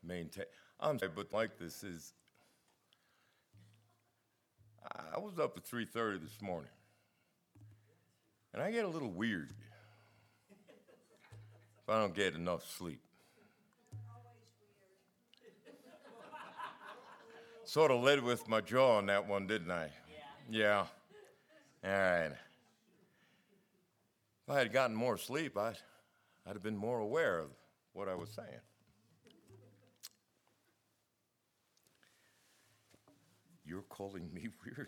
maintain. I'm sorry, but like this is, I was up at 3:30 this morning, and I get a little weird if I don't get enough sleep. Sort of led with my jaw on that one, didn't I? Yeah. All right. If I had gotten more sleep, I'd have been more aware of what I was saying. You're calling me weird?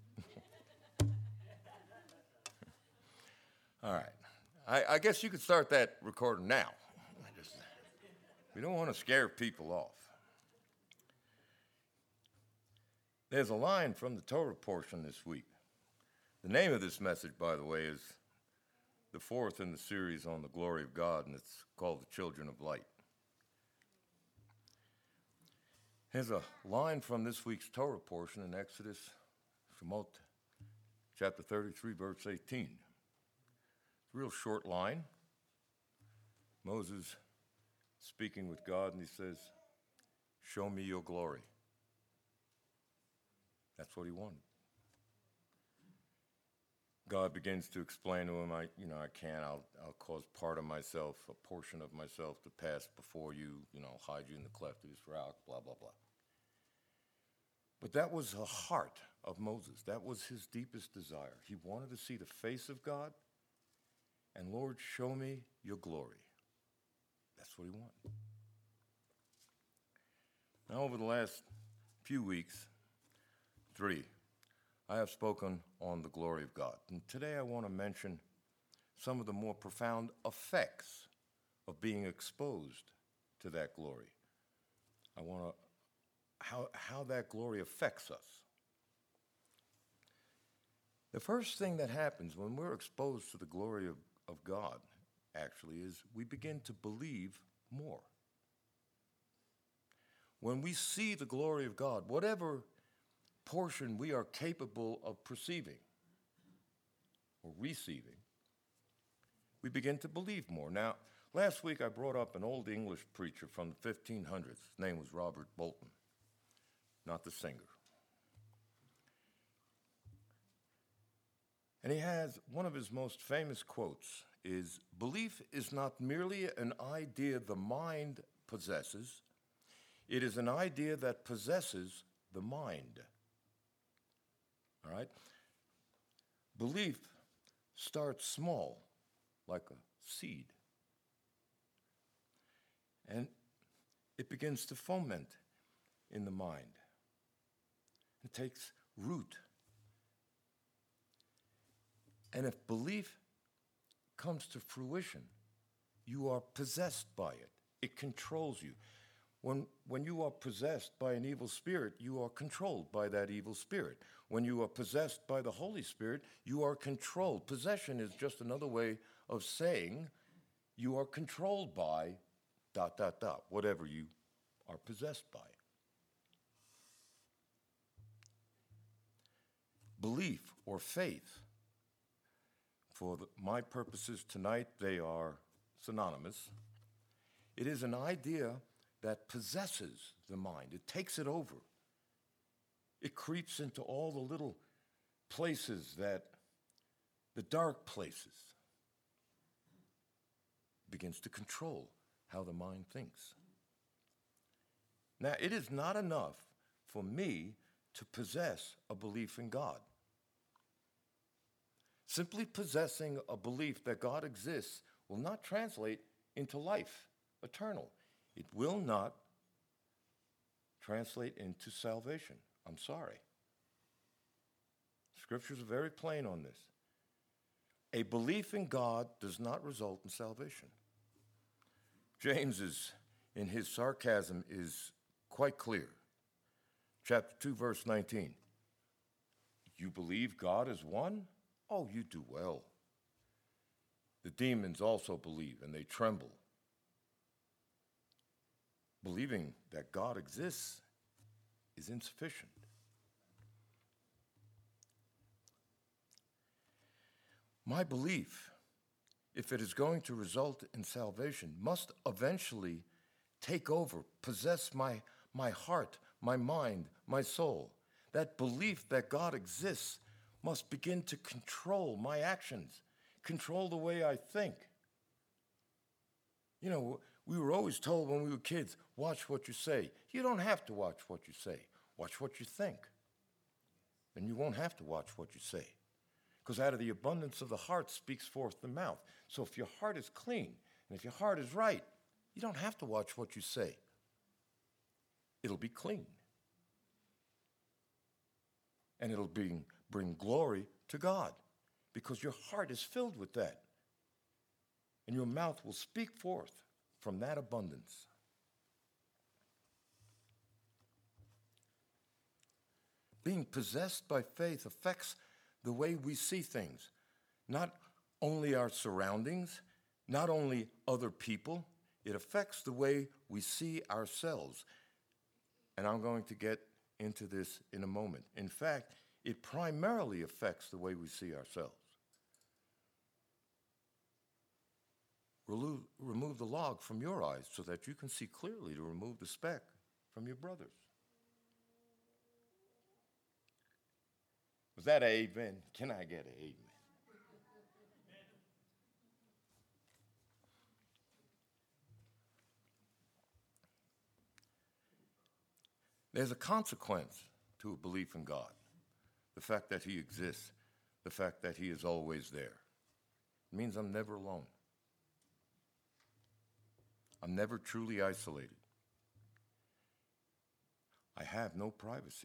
All right. I guess you could start that recording now. We don't want to scare people off. There's a line from the Torah portion this week. The name of this message, by the way, is the fourth in the series on the glory of God, and it's called The Children of Light. There's a line from this week's Torah portion in Exodus, Shemot, chapter 33, verse 18. It's a real short line. Moses speaking with God, and he says, "Show me your glory." That's what he wanted. God begins to explain to him, I can't, I'll cause part of myself, a portion of myself to pass before you, I'll hide you in the cleft of this rock, blah, blah, blah. But that was the heart of Moses. That was his deepest desire. He wanted to see the face of God, and Lord, show me your glory. That's what he wanted. Now, over the last few weeks, I have spoken on the glory of God. And today I want to mention some of the more profound effects of being exposed to that glory. I want to, how that glory affects us. The first thing that happens when we're exposed to the glory of God, actually, is we begin to believe more. When we see the glory of God, whatever portion we are capable of perceiving or receiving, we begin to believe more. Now, last week I brought up an old English preacher from the 1500s. His name was Robert Bolton, not the singer. And he has one of his most famous quotes is, "Belief is not merely an idea the mind possesses, it is an idea that possesses the mind." All right? Belief starts small, like a seed. And it begins to foment in the mind. It takes root. And if belief comes to fruition, you are possessed by it. It controls you. When you are possessed by an evil spirit, you are controlled by that evil spirit. When you are possessed by the Holy Spirit, you are controlled. Possession is just another way of saying you are controlled by ... whatever you are possessed by. Belief or faith, for my purposes tonight, they are synonymous. It is an idea that possesses the mind. It takes it over. It creeps into all the little places the dark places, begins to control how the mind thinks. Now, it is not enough for me to possess a belief in God. Simply possessing a belief that God exists will not translate into life eternal. It will not translate into salvation. I'm sorry. Scriptures are very plain on this. A belief in God does not result in salvation. James in his sarcasm is quite clear. Chapter 2, verse 19. You believe God is one? Oh, you do well. The demons also believe, and they tremble. Believing that God exists is insufficient. My belief, if it is going to result in salvation, must eventually take over, possess my heart, my mind, my soul. That belief that God exists must begin to control my actions, control the way I think. You know, we were always told when we were kids, watch what you say. You don't have to watch what you say. Watch what you think. Then you won't have to watch what you say. Because out of the abundance of the heart speaks forth the mouth. So if your heart is clean, and if your heart is right, you don't have to watch what you say. It'll be clean. And it'll bring glory to God, because your heart is filled with that. And your mouth will speak forth from that abundance. Being possessed by faith affects the way we see things, not only our surroundings, not only other people, it affects the way we see ourselves. And I'm going to get into this in a moment. In fact, it primarily affects the way we see ourselves. Remove the log from your eyes so that you can see clearly to remove the speck from your brother's. Was that an amen? Can I get an amen? There's a consequence to a belief in God. The fact that he exists, the fact that he is always there. It means I'm never alone. I'm never truly isolated. I have no privacy.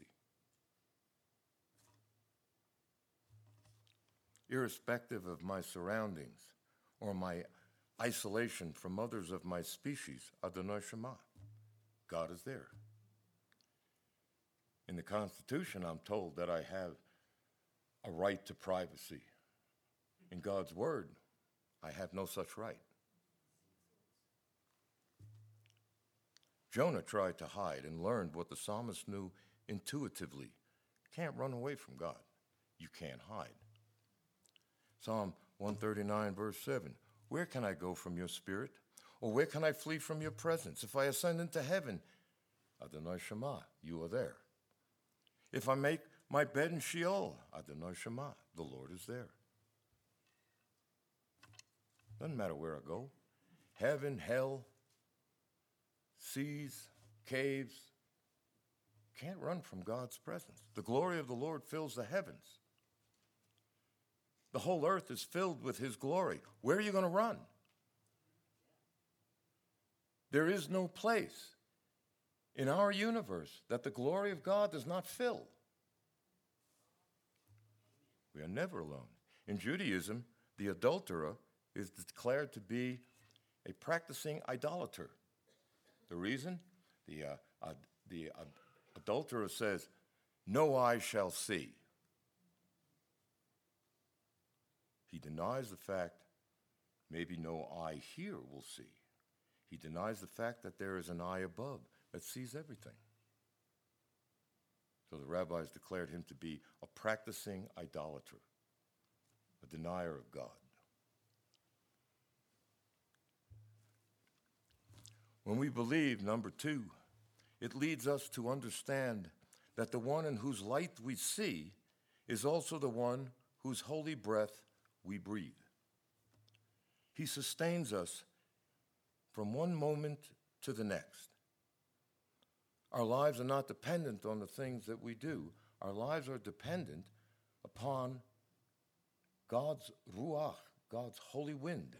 Irrespective of my surroundings or my isolation from others of my species, Adonai Shema, God is there. In the Constitution, I'm told that I have a right to privacy. In God's word, I have no such right. Jonah tried to hide and learned what the psalmist knew intuitively. Can't run away from God. You can't hide. Psalm 139, verse 7. Where can I go from your spirit? Or where can I flee from your presence? If I ascend into heaven, Adonai Shema, you are there. If I make my bed in Sheol, Adonai Shema, the Lord is there. Doesn't matter where I go. Heaven, hell, seas, caves. Can't run from God's presence. The glory of the Lord fills the heavens. The whole earth is filled with his glory. Where are you going to run? There is no place in our universe that the glory of God does not fill. We are never alone. In Judaism, the adulterer is declared to be a practicing idolater. The reason? The adulterer says, no eye shall see. He denies the fact maybe no eye here will see. He denies the fact that there is an eye above that sees everything. So the rabbis declared him to be a practicing idolater, a denier of God. When we believe, number two, it leads us to understand that the one in whose light we see is also the one whose holy breath we breathe. He sustains us from one moment to the next. Our lives are not dependent on the things that we do. Our lives are dependent upon God's ruach, God's holy wind.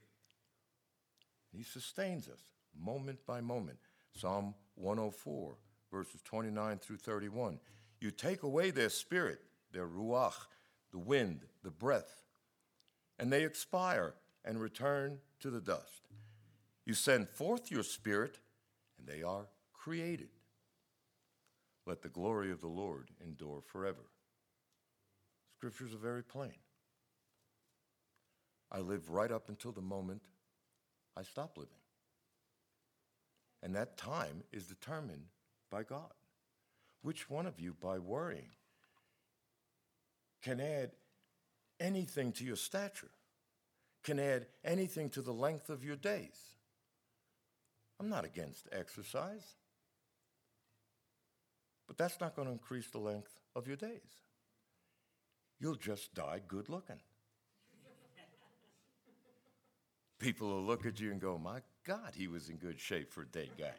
He sustains us moment by moment. Psalm 104, verses 29 through 31. You take away their spirit, their ruach, the wind, the breath, and they expire and return to the dust. You send forth your spirit, and they are created. Let the glory of the Lord endure forever. Scriptures are very plain. I live right up until the moment I stop living. And that time is determined by God. Which one of you, by worrying, can add anything to your stature, can add anything to the length of your days? I'm not against exercise. But that's not going to increase the length of your days. You'll just die good looking. People will look at you and go, my God, he was in good shape for a dead guy.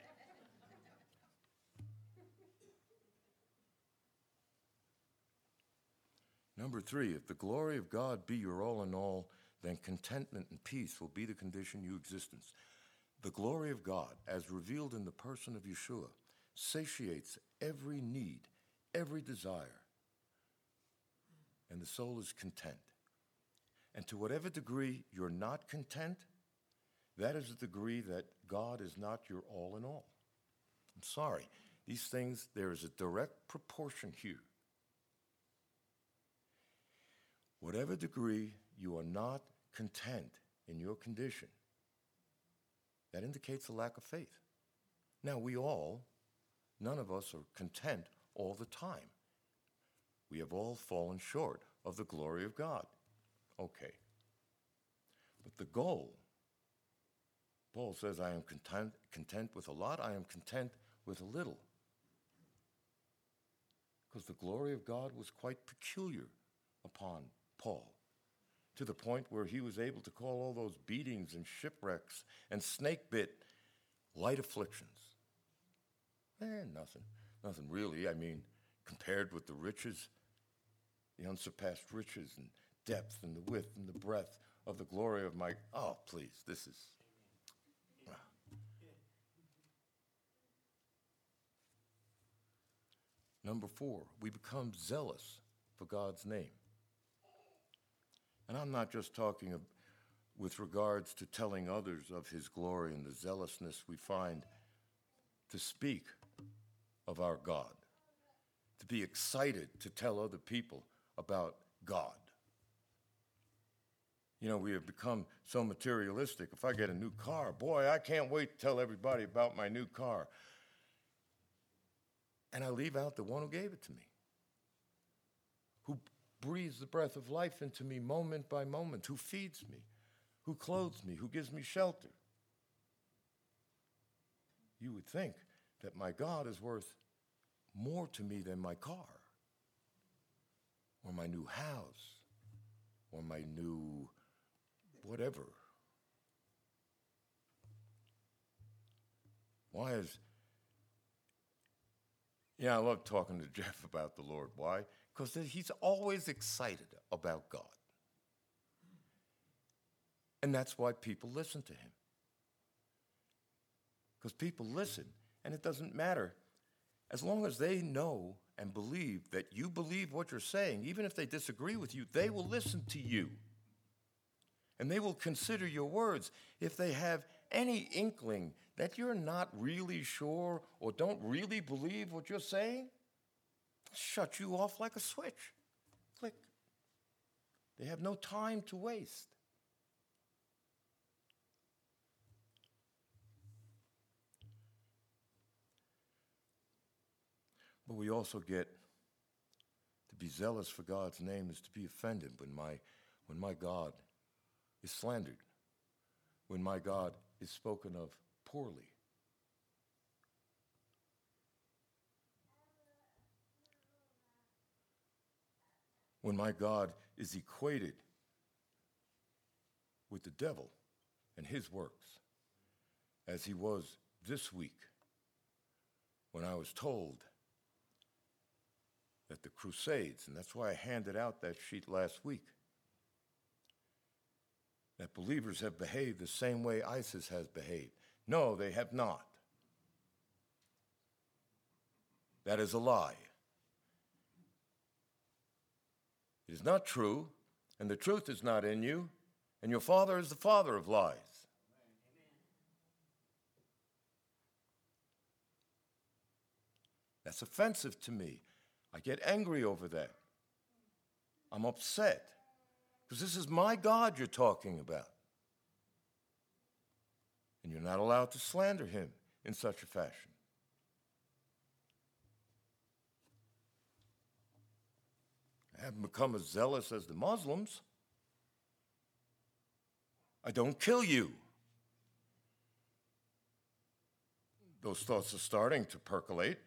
Number 3, if the glory of God be your all in all, then contentment and peace will be the condition of your existence. The glory of God, as revealed in the person of Yeshua, satiates every need, every desire, and the soul is content. And to whatever degree you're not content, that is the degree that God is not your all in all. I'm sorry. These things, there is a direct proportion here. Whatever degree you are not content in your condition, that indicates a lack of faith. Now, none of us are content all the time. We have all fallen short of the glory of God. Okay. But the goal, Paul says, I am content with a lot, I am content with a little. Because the glory of God was quite peculiar upon Paul, to the point where he was able to call all those beatings and shipwrecks and snake-bit light afflictions. Nothing really. I mean, compared with the riches, the unsurpassed riches and depth and the width and the breadth of the glory of my, oh, please, this is, Number 4, we become zealous for God's name. And I'm not just talking with regards to telling others of his glory and the zealousness we find to speak of our God, to be excited to tell other people about God. You know, we have become so materialistic. If I get a new car, boy, I can't wait to tell everybody about my new car. And I leave out the one who gave it to me, who breathes the breath of life into me moment by moment, who feeds me, who clothes me, who gives me shelter. You would think that my God is worth more to me than my car, or my new house, or my new whatever. I love talking to Jeff about the Lord. Why? Because he's always excited about God. And that's why people listen to him. Because people listen, and it doesn't matter. As long as they know and believe that you believe what you're saying, even if they disagree with you, they will listen to you. And they will consider your words. If they have any inkling that you're not really sure or don't really believe what you're saying, shut you off like a switch. Click. They have no time to waste. But we also get to be zealous for God's name is to be offended when my God is slandered, when my God is spoken of poorly. When my God is equated with the devil and his works, as he was this week when I was told that the Crusades, and that's why I handed out that sheet last week, that believers have behaved the same way ISIS has behaved. No, they have not. That is a lie. It is not true, and the truth is not in you, and your father is the father of lies. That's offensive to me. I get angry over that. I'm upset. Because this is my God you're talking about. And you're not allowed to slander him in such a fashion. I haven't become as zealous as the Muslims. I don't kill you. Those thoughts are starting to percolate.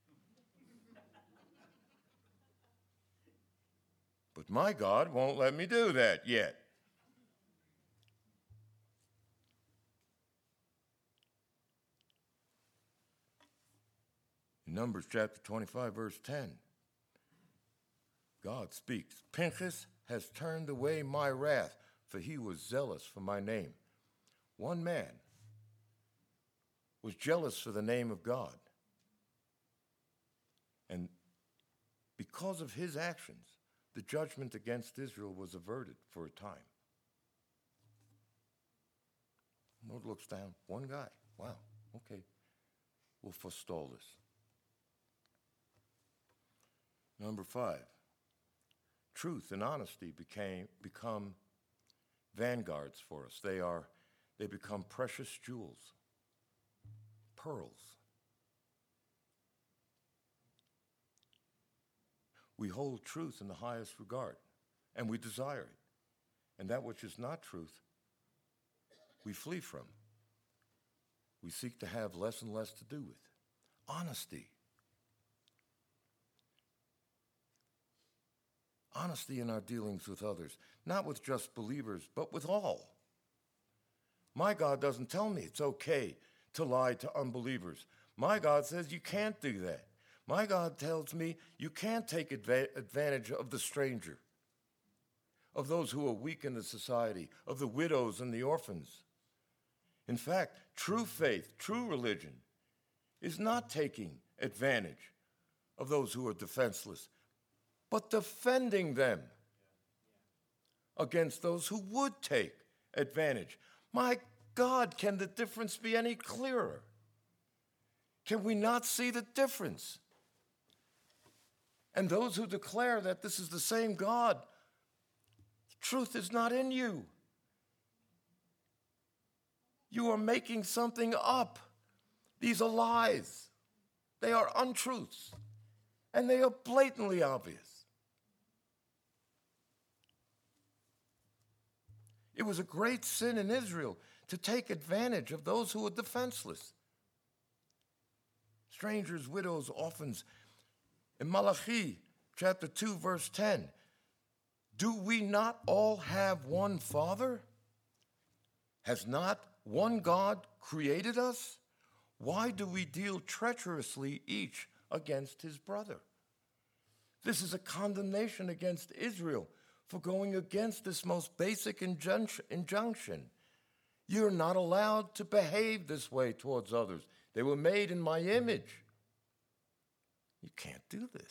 But my God won't let me do that yet. In Numbers chapter 25, verse 10, God speaks, Pinchas has turned away my wrath, for he was zealous for my name. One man was jealous for the name of God. And because of his actions, the judgment against Israel was averted for a time. The Lord looks down, one guy. Wow, okay, we'll forestall this. Number 5, truth and honesty become vanguards for us. They become precious jewels, pearls. We hold truth in the highest regard, and we desire it. And that which is not truth, we flee from. We seek to have less and less to do with. Honesty. Honesty in our dealings with others, not with just believers, but with all. My God doesn't tell me it's okay to lie to unbelievers. My God says you can't do that. My God tells me you can't take advantage of the stranger, of those who are weak in the society, of the widows and the orphans. In fact, true faith, true religion, is not taking advantage of those who are defenseless, but defending them against those who would take advantage. My God, can the difference be any clearer? Can we not see the difference? And those who declare that this is the same God, the truth is not in you. You are making something up. These are lies. They are untruths. And they are blatantly obvious. It was a great sin in Israel to take advantage of those who were defenseless. Strangers, widows, orphans. In Malachi chapter 2, verse 10, do we not all have one Father? Has not one God created us? Why do we deal treacherously each against his brother? This is a condemnation against Israel for going against this most basic injunction. You're not allowed to behave this way towards others. They were made in my image. You can't do this.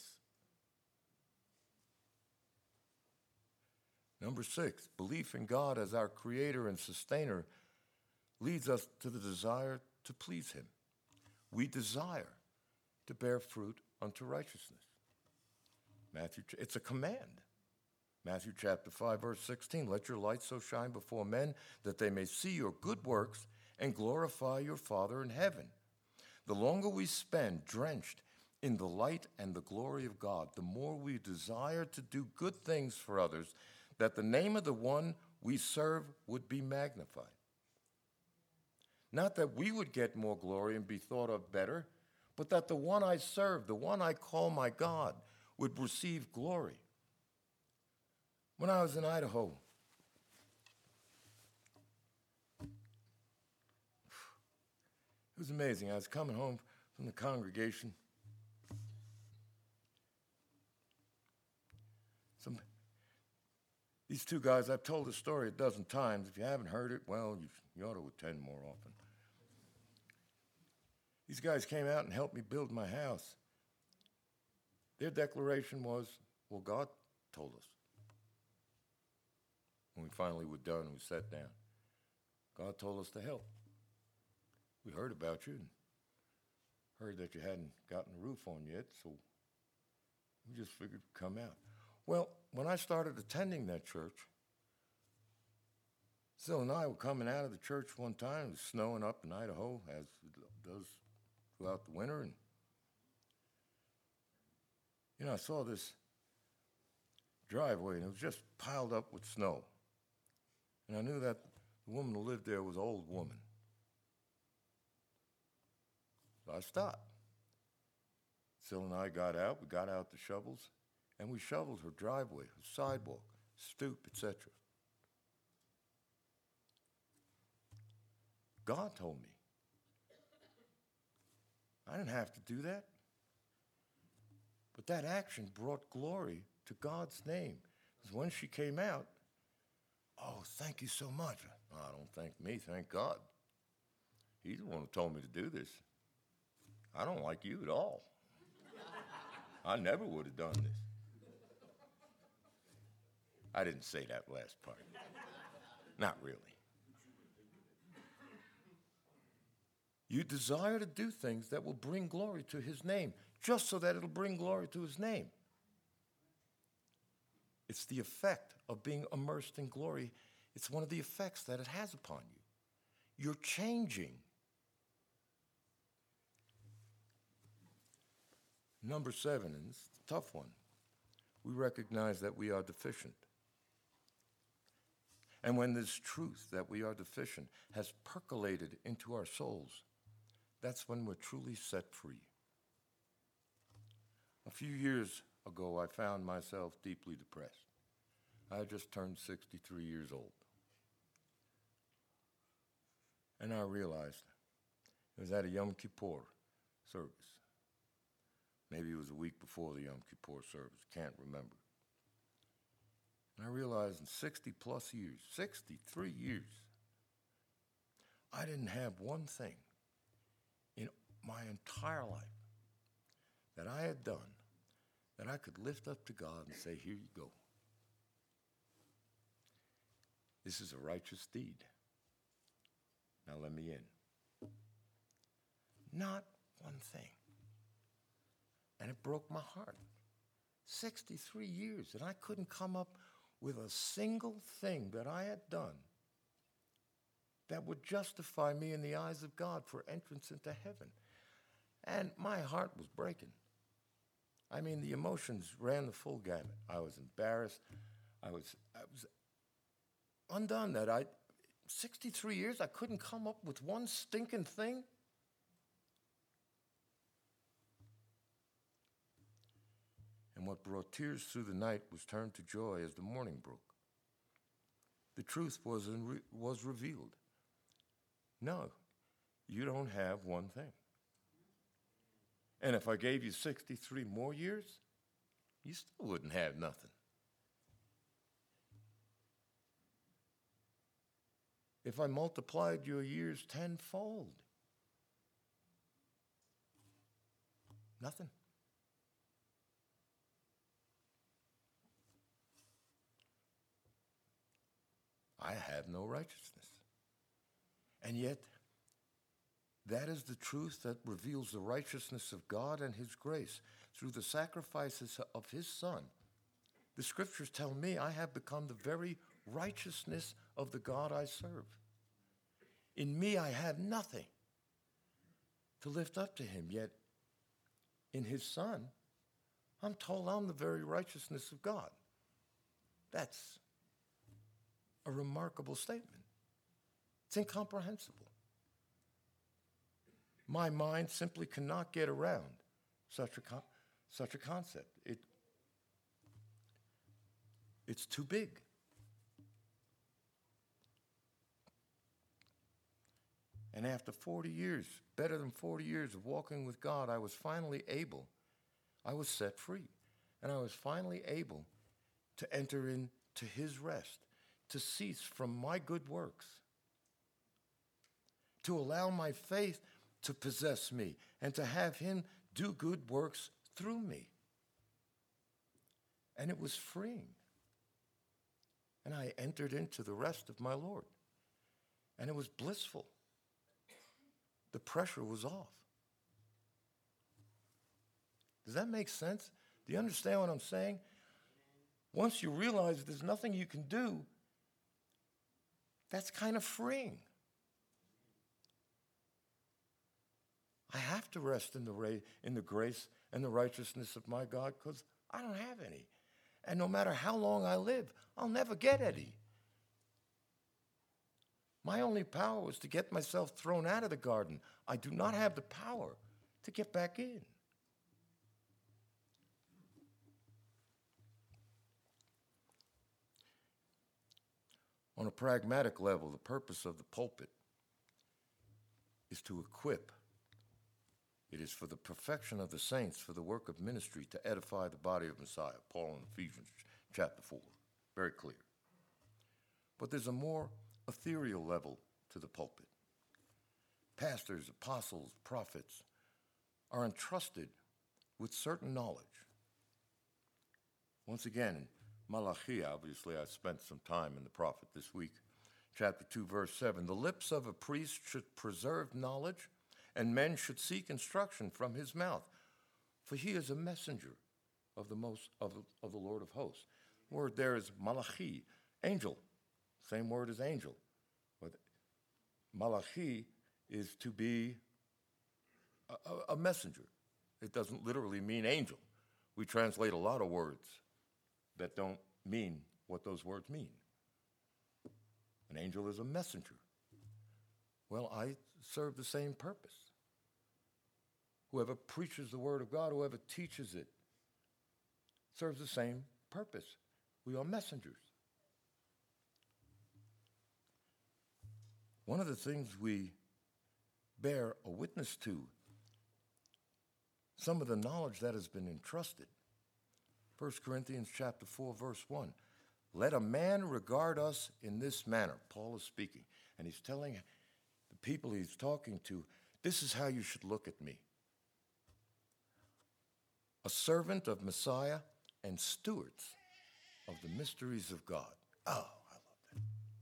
Number 6, belief in God as our creator and sustainer leads us to the desire to please him. We desire to bear fruit unto righteousness. It's a command. Matthew chapter 5, verse 16, let your light so shine before men that they may see your good works and glorify your Father in heaven. The longer we spend drenched in the light and the glory of God, the more we desire to do good things for others, that the name of the one we serve would be magnified. Not that we would get more glory and be thought of better, but that the one I serve, the one I call my God, would receive glory. When I was in Idaho, it was amazing. I was coming home from the congregation. These two guys, I've told this story a dozen times. If you haven't heard it, well, you ought to attend more often. These guys came out and helped me build my house. Their declaration was, well, God told us. When we finally were done, we sat down. God told us to help. We heard about you and heard that you hadn't gotten a roof on yet, so we just figured we'd come out. Well, when I started attending that church, Sil and I were coming out of the church one time. It was snowing up in Idaho, as it does throughout the winter. And, I saw this driveway, and it was just piled up with snow. And I knew that the woman who lived there was an old woman. So I stopped. Sil and I got out. We got out the shovels, and we shoveled her driveway, her sidewalk, stoop, etc. God told me. I didn't have to do that. But that action brought glory to God's name. Because when she came out, oh, thank you so much. Oh, don't thank me, thank God. He's the one who told me to do this. I don't like you at all. I never would have done this. I didn't say that last part. Not really. You desire to do things that will bring glory to his name, just so that it'll bring glory to his name. It's the effect of being immersed in glory. It's one of the effects that it has upon you. You're changing. Number 7, and it's a tough one. We recognize that we are deficient. And when this truth that we are deficient has percolated into our souls, that's when we're truly set free. A few years ago, I found myself deeply depressed. I had just turned 63 years old. And I realized it was at a Yom Kippur service. Maybe it was a week before the Yom Kippur service, can't remember. And I realized in 60 plus years, 63 years, I didn't have one thing in my entire life that I had done that I could lift up to God and say, here you go. This is a righteous deed. Now let me in. Not one thing. And it broke my heart. 63 years, and I couldn't come up with a single thing that I had done that would justify me in the eyes of God for entrance into heaven. And my heart was breaking. I mean, the emotions ran the full gamut. I was embarrassed. I was undone that 63 years, I couldn't come up with one stinking thing. And what brought tears through the night was turned to joy as the morning broke. The truth was revealed. No, you don't have one thing. And if I gave you 63 more years, you still wouldn't have nothing. If I multiplied your years tenfold, nothing. I have no righteousness. And yet, that is the truth that reveals the righteousness of God and his grace through the sacrifices of his Son. The scriptures tell me I have become the very righteousness of the God I serve. In me I have nothing to lift up to him, yet in his Son, I'm told I'm the very righteousness of God. That's a remarkable statement. It's incomprehensible. My mind simply cannot get around such a concept. It's too big. And after 40 years, better than 40 years of walking with God, I was set free. And I was finally able to enter into his rest, to cease from my good works, to allow my faith to possess me, and to have him do good works through me. And it was freeing. And I entered into the rest of my Lord. And it was blissful. The pressure was off. Does that make sense? Do you understand what I'm saying? Once you realize there's nothing you can do, that's kind of freeing. I have to rest in the grace and the righteousness of my God because I don't have any. And no matter how long I live, I'll never get any. My only power was to get myself thrown out of the garden. I do not have the power to get back in. On a pragmatic level, the purpose of the pulpit is to equip. It is for the perfection of the saints, for the work of ministry, to edify the body of Messiah. Paul in Ephesians chapter 4, very clear. But there's a more ethereal level to the pulpit. Pastors, apostles, prophets are entrusted with certain knowledge. Once again, in Malachi, obviously I spent some time in the prophet this week, chapter 2, verse 7, the lips of a priest should preserve knowledge, and men should seek instruction from his mouth, for he is a messenger of the Lord of hosts. The word there is Malachi, angel, same word as angel. But Malachi is to be a messenger. It doesn't literally mean angel. We translate a lot of words that don't mean what those words mean. An angel is a messenger. Well, I serve the same purpose. Whoever preaches the word of God, whoever teaches it, serves the same purpose. We are messengers. One of the things we bear a witness to, some of the knowledge that has been entrusted. 1 Corinthians chapter 4, verse 1. Let a man regard us in this manner. Paul is speaking, and he's telling the people he's talking to, this is how you should look at me. A servant of Messiah and stewards of the mysteries of God. Oh, I love that.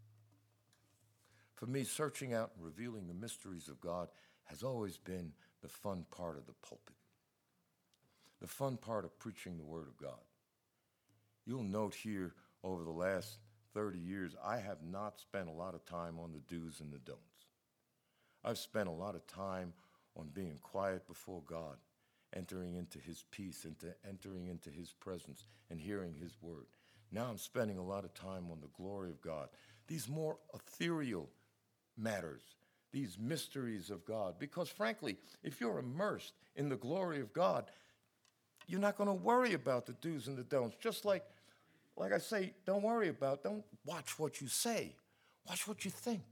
For me, searching out and revealing the mysteries of God has always been the fun part of the pulpit. The fun part of preaching the Word of God. You'll note here over the last 30 years, I have not spent a lot of time on the do's and the don'ts. I've spent a lot of time on being quiet before God, entering into His peace, entering into His presence, and hearing His Word. Now I'm spending a lot of time on the glory of God. These more ethereal matters, these mysteries of God. Because frankly, if you're immersed in the glory of God, you're not going to worry about the do's and the don'ts. Just like I say, don't watch what you say. Watch what you think.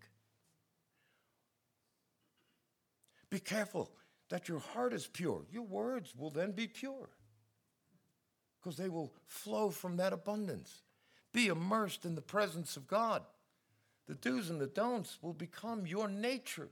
Be careful that your heart is pure. Your words will then be pure because they will flow from that abundance. Be immersed in the presence of God. The do's and the don'ts will become your nature.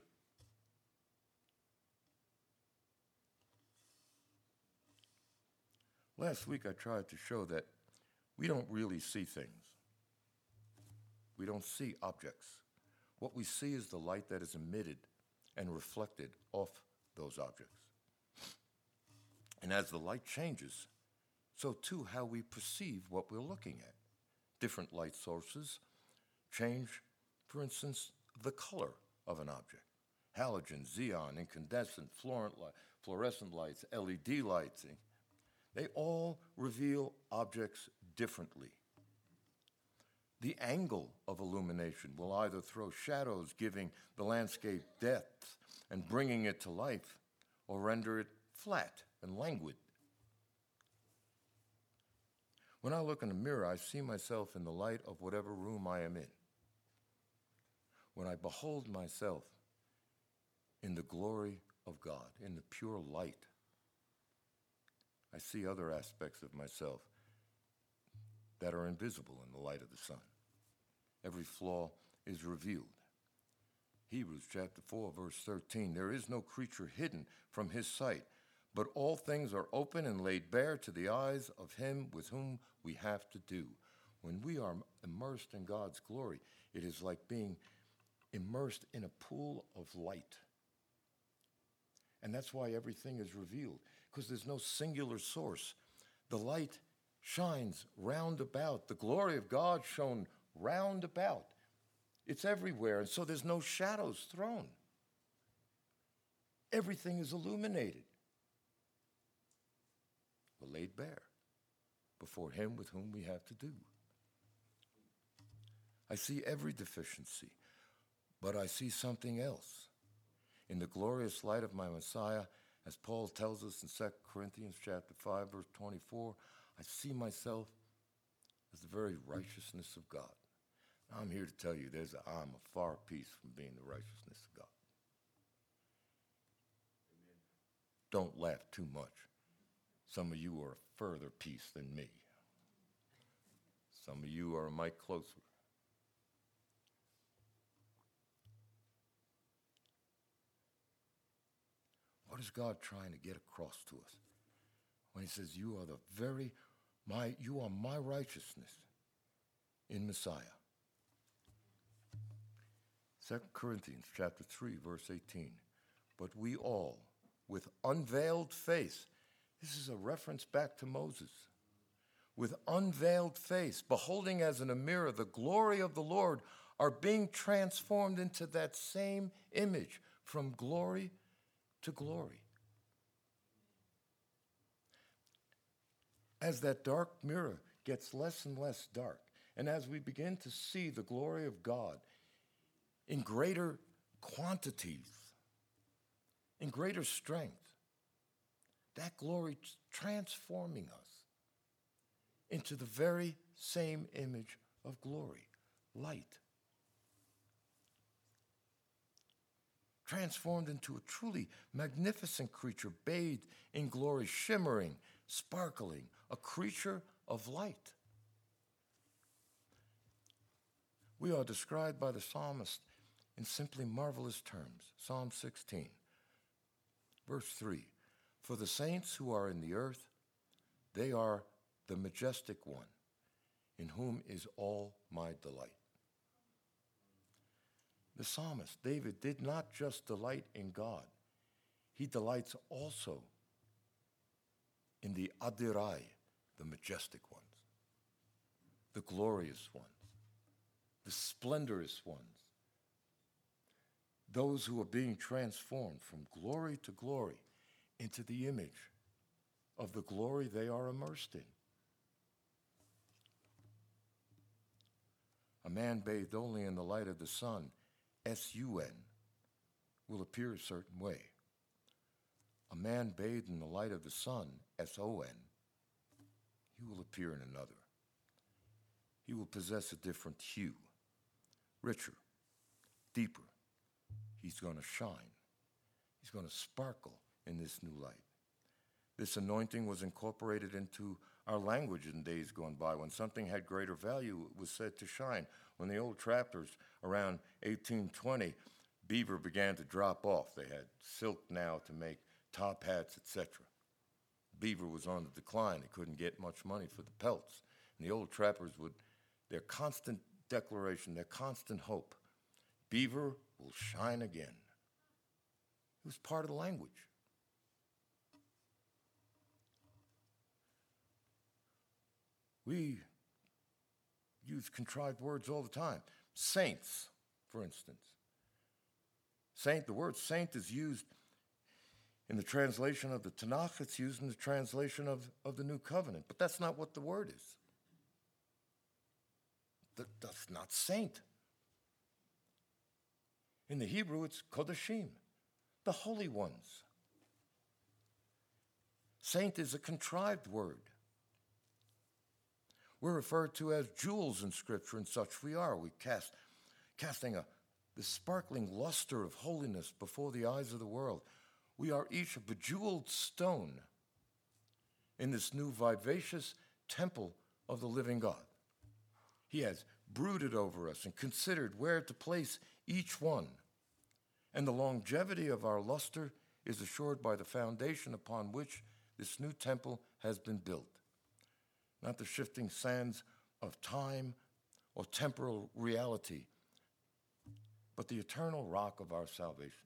Last week I tried to show that we don't really see things. We don't see objects. What we see is the light that is emitted and reflected off those objects. And as the light changes, so too how we perceive what we're looking at. Different light sources change, for instance, the color of an object. Halogen, xenon, incandescent, fluorescent lights, LED lights, they all reveal objects differently. The angle of illumination will either throw shadows, giving the landscape depth and bringing it to life, or render it flat and languid. When I look in the mirror, I see myself in the light of whatever room I am in. When I behold myself in the glory of God, in the pure light, I see other aspects of myself that are invisible in the light of the sun. Every flaw is revealed. Hebrews chapter 4, verse 13, there is no creature hidden from his sight, but all things are open and laid bare to the eyes of him with whom we have to do. When we are immersed in God's glory, it is like being immersed in a pool of light. And that's why everything is revealed, because there's no singular source. The light shines round about. The glory of God shone round about. It's everywhere, and so there's no shadows thrown. Everything is illuminated. We're laid bare before him with whom we have to do. I see every deficiency, but I see something else. In the glorious light of my Messiah, As Paul tells us in 2 Corinthians chapter 5, verse 24, I see myself as the very righteousness of God. Now, I'm here to tell you I'm a far piece from being the righteousness of God. Don't laugh too much. Some of you are a further piece than me. Some of you are a mite closer. What is God trying to get across to us when he says, you are my righteousness in Messiah? 2 Corinthians chapter 3, verse 18. But we all, with unveiled face, this is a reference back to Moses, with unveiled face, beholding as in a mirror the glory of the Lord, are being transformed into that same image from glory to glory. As that dark mirror gets less and less dark, and as we begin to see the glory of God in greater quantities, in greater strength, that glory transforming us into the very same image of glory, light. Transformed into a truly magnificent creature, bathed in glory, shimmering, sparkling, a creature of light. We are described by the psalmist in simply marvelous terms. Psalm 16, verse 3. For the saints who are in the earth, they are the majestic one, in whom is all my delight. The psalmist, David, did not just delight in God. He delights also in the Adirai, the majestic ones, the glorious ones, the splendorous ones, those who are being transformed from glory to glory into the image of the glory they are immersed in. A man bathed only in the light of the sun, S-U-N, will appear a certain way. A man bathed in the light of the sun, S-O-N, he will appear in another. He will possess a different hue, richer, deeper. He's going to shine. He's going to sparkle in this new light. This anointing was incorporated into our language in days gone by. When something had greater value, it was said to shine. When the old trappers around 1820, beaver began to drop off. They had silk now to make top hats, etc. Beaver was on the decline. They couldn't get much money for the pelts. And the old trappers would, their constant declaration, their constant hope, beaver will shine again. It was part of the language. We use contrived words all the time. Saints, for instance. Saint, the word saint is used in the translation of the Tanakh. It's used in the translation of the New Covenant. But that's not what the word is. That's not saint. In the Hebrew, it's kodashim, the holy ones. Saint is a contrived word. We're referred to as jewels in Scripture, and such we are. We casting the sparkling luster of holiness before the eyes of the world. We are each a bejeweled stone in this new vivacious temple of the living God. He has brooded over us and considered where to place each one. And the longevity of our luster is assured by the foundation upon which this new temple has been built. Not the shifting sands of time or temporal reality, but the eternal rock of our salvation.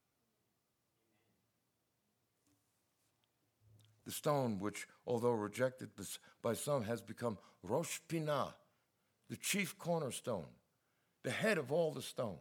The stone which, although rejected by some, has become Rosh Pinah, the chief cornerstone, the head of all the stones.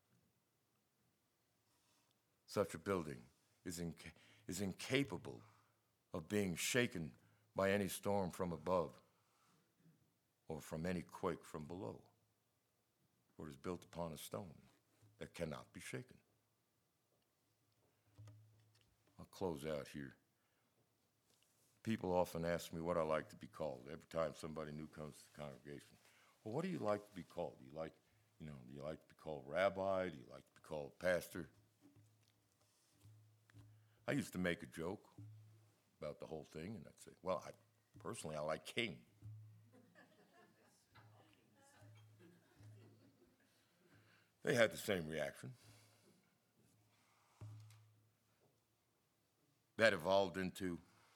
Such a building is incapable of being shaken by any storm from above or from any quake from below, for it is built upon a stone that cannot be shaken. A close out here. People often ask me what I like to be called every time somebody new comes to the congregation. Well, what do you like to be called? Do you like to be called rabbi? Do you like to be called pastor? I used to make a joke about the whole thing, and I'd say, well, personally, I like king. They had the same reaction. That evolved into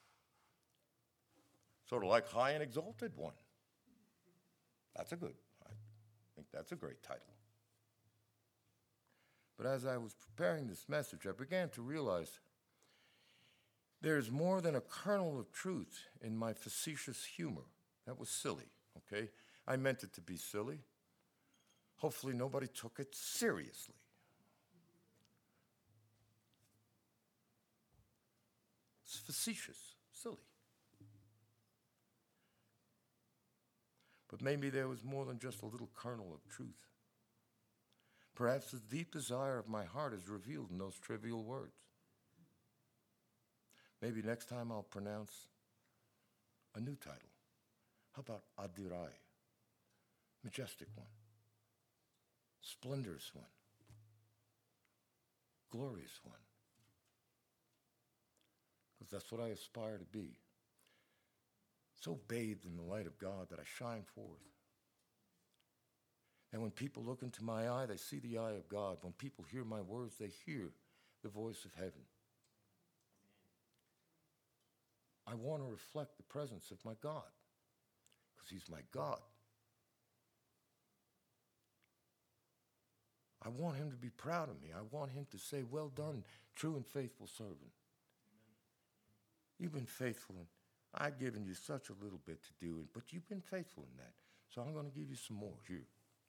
sort of like high and exalted one. I think that's a great title. But as I was preparing this message, I began to realize there's more than a kernel of truth in my facetious humor. That was silly, okay? I meant it to be silly. Hopefully nobody took it seriously. It's facetious, silly. But maybe there was more than just a little kernel of truth. Perhaps the deep desire of my heart is revealed in those trivial words. Maybe next time I'll pronounce a new title. How about Adirai? Majestic one. Splendorous one. Glorious one. Because that's what I aspire to be. So bathed in the light of God that I shine forth. And when people look into my eye, they see the eye of God. When people hear my words, they hear the voice of heaven. I want to reflect the presence of my God, because he's my God. I want him to be proud of me. I want him to say, well done, true and faithful servant. You've been faithful, and I've given you such a little bit to do, but you've been faithful in that. So I'm going to give you some more here.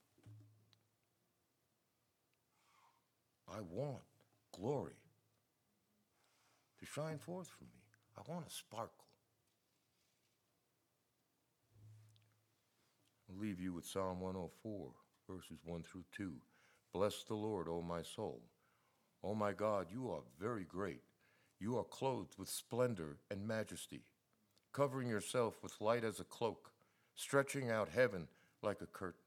I want glory to shine forth from me. I want to sparkle. I'll leave you with Psalm 104, verses 1 through 2. Bless the Lord, O my soul. O my God, you are very great. You are clothed with splendor and majesty, covering yourself with light as a cloak, stretching out heaven like a curtain.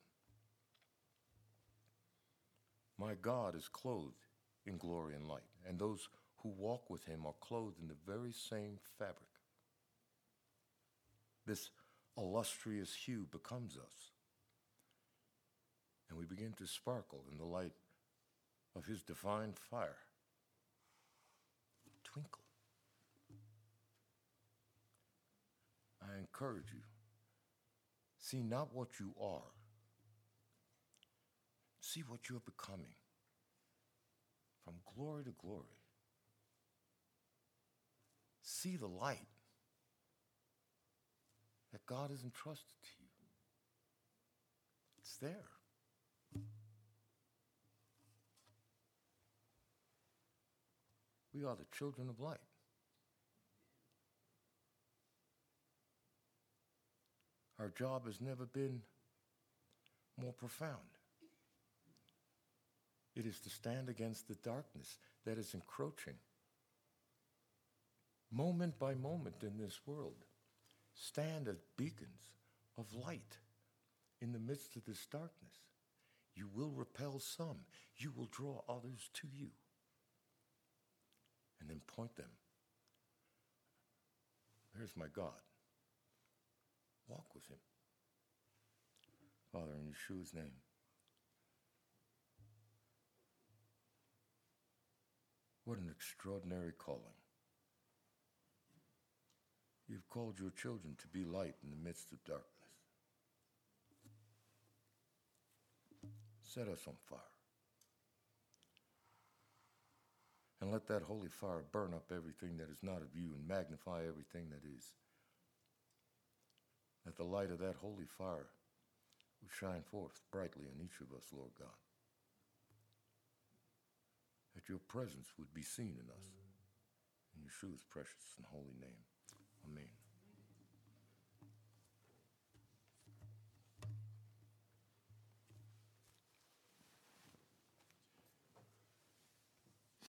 My God is clothed in glory and light, and those who walk with him are clothed in the very same fabric. This illustrious hue becomes us, and we begin to sparkle in the light of his divine fire. Twinkle. I encourage you, see not what you are, see what you are becoming, from glory to glory. See the light that God has entrusted to you. It's there. We are the children of light. Our job has never been more profound. It is to stand against the darkness that is encroaching moment by moment in this world. Stand as beacons of light in the midst of this darkness. You will repel some. You will draw others to you. And then point them. There's my God. Walk with him. Father, in Yeshua's name, what an extraordinary calling. You've called your children to be light in the midst of darkness. Set us on fire. And let that holy fire burn up everything that is not of you and magnify everything that is. That the light of that holy fire would shine forth brightly in each of us, Lord God. That your presence would be seen in us. In Yeshua's precious and holy name. Amen.